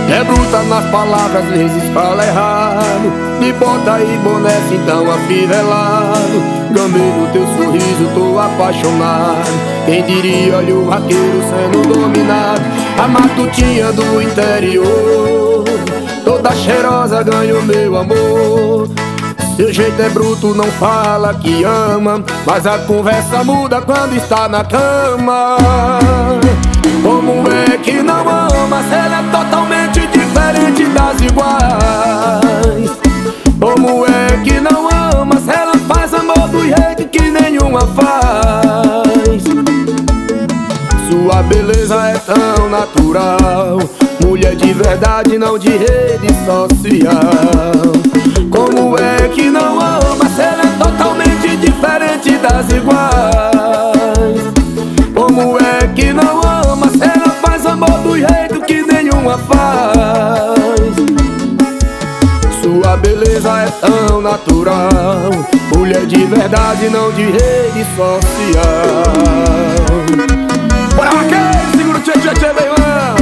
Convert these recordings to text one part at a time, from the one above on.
É bruta nas palavras, às vezes fala errado. De bota e boné, então afivelado. Gamei no teu sorriso, tô apaixonado. Quem diria, olha o raqueiro sendo dominado. A matutinha do interior, toda cheirosa ganhou meu amor. Seu jeito é bruto, não fala que ama, mas a conversa muda quando está na cama. Como é que não ama se ela é totalmente diferente das iguais? Como é que não ama se ela faz amor do jeito que nenhuma faz? Sua beleza é tão natural, mulher de verdade, não de rede social. Como é que não ama se ela é totalmente diferente das iguais? Como é que não ama se ela faz amor do jeito que nenhuma faz? Sua beleza é tão natural, mulher de verdade, não de rede social. Bora, Raquel, segura o tchê, tchê, tchê, meu irmão.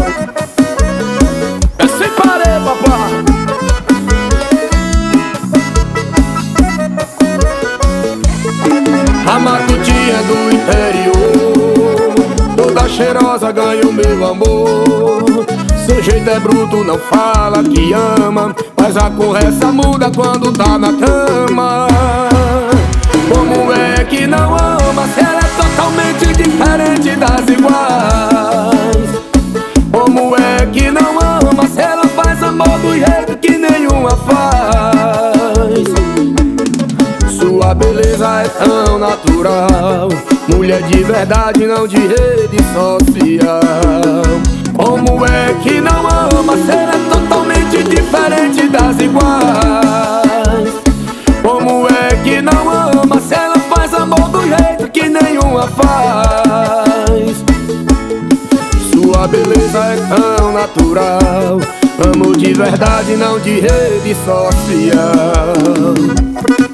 É sem parar, papai. A matutinha do interior, toda cheirosa ganha o meu amor. Seu jeito é bruto, não fala que ama, mas a conversa muda quando tá na cama. Como é que não ama se ela é totalmente diferente das iguais? Como é que não ama se ela faz amor do jeito que nenhuma faz? Sua beleza é tão natural, mulher de verdade, não de rede social. Como é que não ama se ela é totalmente diferente das iguais? Como é que não ama se ela faz amor do jeito que nenhuma faz? Sua beleza é tão natural, amo de verdade, não de rede social.